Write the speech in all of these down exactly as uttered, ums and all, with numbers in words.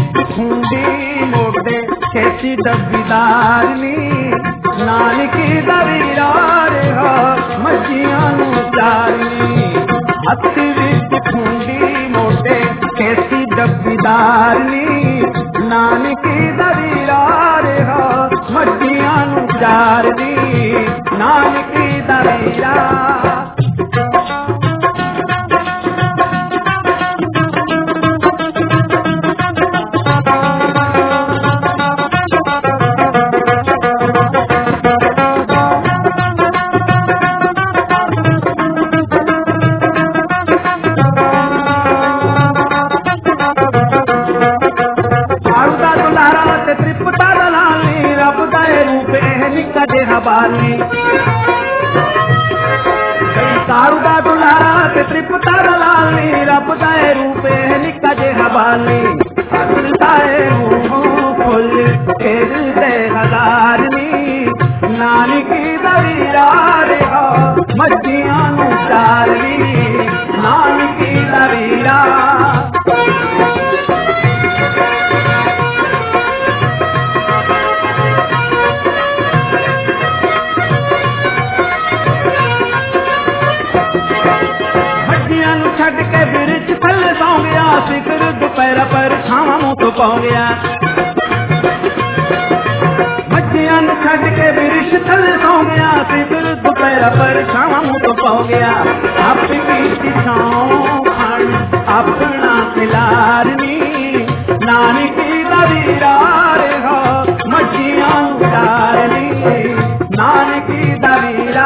ਵਿੱਚ ਖੁੰਡੀ ਮੋਢੇ ਖੇਤੀ ਡੱਬੀਦਾਰ ਨੀ ਨਾਨਕੀ ਦਾ ਵੀਰਾ ਰਿਹਾ ਮੱਝੀਆਂ ਨੂੰ ਚਾਰਨੀ ਹੱਥ ਵਿੱਚ ਖੁੰਡੀ ਮੋਢੇ ਖੇਤੀ ਡੱਬੀਦਾਰ ਨੀ ਨਾਨਕੀ ਦਾ ਵੀਰਾ ਰਿਹਾ ਮੱਝੀਆਂ ਨੂੰ ਚਾਰਨੀ ਨਾਨਕੀ ਦਾ ਵੀਰਾ ਕਾਰੂ ਦਾ ਦੁਲਾਰਾ ਤੇ ਤ੍ਰਿਪਤਾ ਦਾ ਲਾਲੀ ਰੱਬ ਦਾ ਰੂਪ ਨਿੱਕਾ ਜਿਹਾ ਬਾਲੀ ਹੱਸਦਾਏ ਮੂੰਹ ਫੁੱਲ ਖੇਡਦੇ ਹਜ਼ਾਰ ਨੀ ਨਾਨਕੀ ਦਾ ਵੀਰਾ ਰਿਹਾ ਮੱਝੀਆਂ ਨੂੰ ਚਾਰਨੀ ਨਾਨਕੀ ਦਾ ਵੀਰਾ ਛੱਡ ਕੇ ਬਿਰਛ ਥੱਲੇ ਸੌਂ ਗਿਆ ਫਿਕਰ ਦੁਪਹਿਰਾ ਪਰ ਛਾਵਾਂ ਮੂੰਹ ਤੋਂ ਪਾ ਗਿਆ ਮੱਝੀਆਂ ਨੂੰ ਛੱਡ ਕੇ ਬਿਰਛ ਥੱਲੇ ਸੌਂ ਗਿਆ ਫਿਕਰ ਦੁਪਹਿਰਾ ਪਰ ਛਾਵਾਂ ਮੂੰਹ ਤੋਂ ਪਾ ਗਿਆ ਆਪਣੀ ਕੀਤੀ ਛਾਂ ਖਾਣ ਆਪਣਾ ਖਿਲਾਰਨੀ ਨਾਨਕੀ ਦਾ ਵੀਰਾ ਰਿਹਾ ਮੱਝੀਆਂ ਨੂੰ ਚਾਰਨੀ ਨਾਨਕੀ ਦਾ ਵੀਰਾ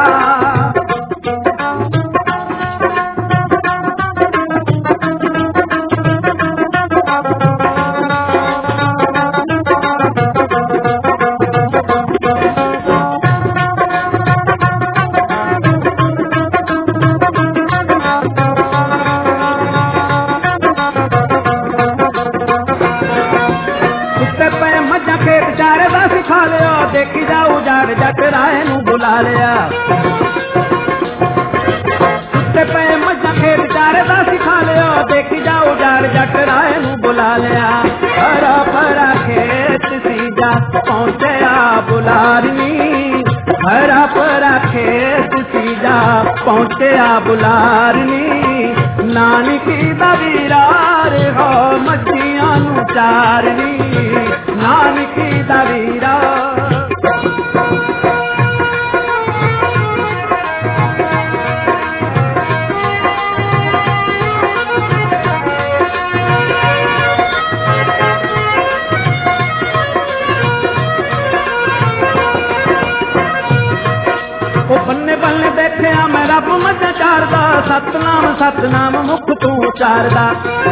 ਦੇਖੀ ਜਾਊ ਜਾੜ ਜੱਟ ਰਾਏ ਨੂੰ ਬੁਲਾ ਲਿਆ ਉੱਤੇ ਪਏ ਮੱਝਾਂ ਖੇਤ ਚਾਰੇ ਦਾ ਸਿਖਾ ਲਿਆ ਦੇਖੀ ਜਾਊ ਜਾੜ ਜੱਟ ਰਾਏ ਨੂੰ ਬੁਲਾ ਲਿਆ ਹਰਾ ਭਰਾ ਖੇਤ ਸੀ ਜਾ ਪਹੁੰਚਿਆ ਬੁਲਾਰਨੀ ਹਰਾ ਭਰਾ ਖੇਤ ਸੀ ਜਾ ਪਹੁੰਚਿਆ ਬੁਲਾਰਨੀ ਨਾਨਕੀ ਦਾ ਵੀਰਾ ਰਿਹਾ ਮੱਝੀਆਂ ਨੂੰ ਚਾਰਨੀ ਨਾਨਕੀ ਦਾ ਵੀਰਾ ਬੰਨੇ ਬੰਨੇ ਬੈਠਿਆ ਮੈਂ ਰੱਬ ਮੱਝਾਂ ਚਾਰਦਾ ਸਤਨਾਮ ਸਤਨਾਮ ਮੁਖ ਤੂੰ ਉਚਾਰਦਾ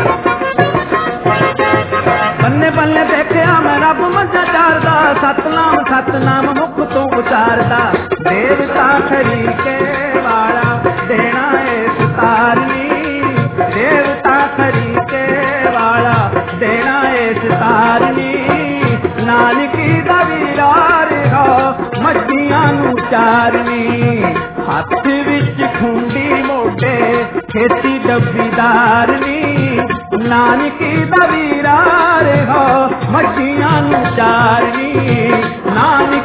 ਬੰਨੇ ਬੰਨੇ ਬੈਠਿਆ ਮੈਂ ਰੱਬ ਮੱਝਾਂ ਚਾਰਦਾ ਸਤਨਾਮ ਸਤਨਾਮ ਮੁਖ ਤੂੰ ਉਚਾਰਦਾ ਦੇਵਤਾ ਖਰੀਕੇ ਵਾਲਾ ਦੇਣਾ ਏ ਸਿਤਾਰਨੀ ਦੇਵਤਾ ਖਰੀਕੇ ਵਾਲਾ ਦੇਣਾ ਏ ਸਿਤਾਰਨੀ ਨਾਨਕੀ ਦਾ ਵੀਰਾ ਰਿਹਾ ਮੱਝੀਆਂ ਨੂੰ ਚਾਰਨੀ ਹੱਥ ਵਿੱਚ ਖੁੰਡੀ ਮੋਢੇ ਖੇਤੀ ਡੱਬੀਦਾਰਨੀ ਨਾਨਕੀ ਦਾ ਵੀਰਾ ਰਿਹਾ ਮੱਝੀਆਂ ਨੂੰ ਚਾਰਨੀ ਨਾਨਕੀ